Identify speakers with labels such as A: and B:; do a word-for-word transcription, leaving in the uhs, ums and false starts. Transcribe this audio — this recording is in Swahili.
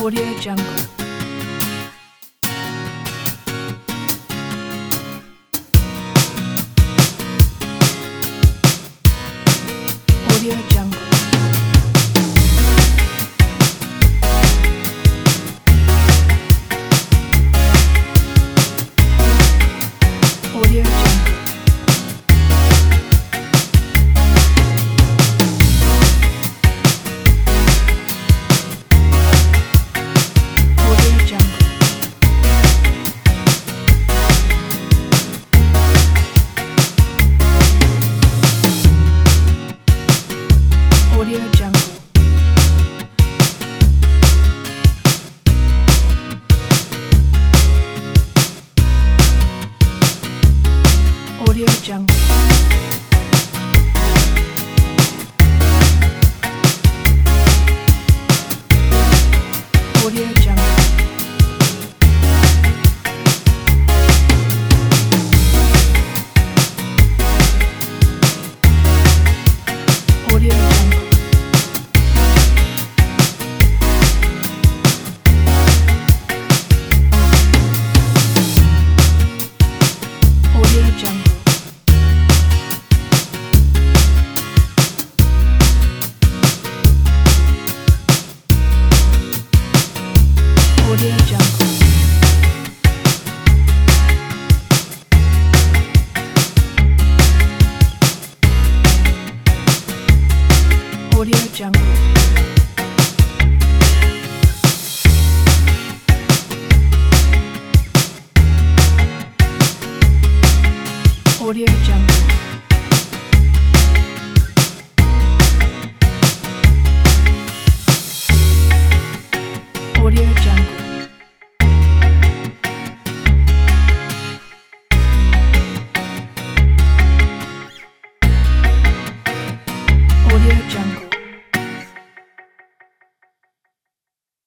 A: Audio Jungle. Audio Jungle. Audio Jungle. Audio Jungle. Audio Jungle. Audio Jungle. Audio Jungle. Audio Jungle. Audio Jungle. Audio Jungle. Audio Jungle. Audio Jungle. Audio Jungle.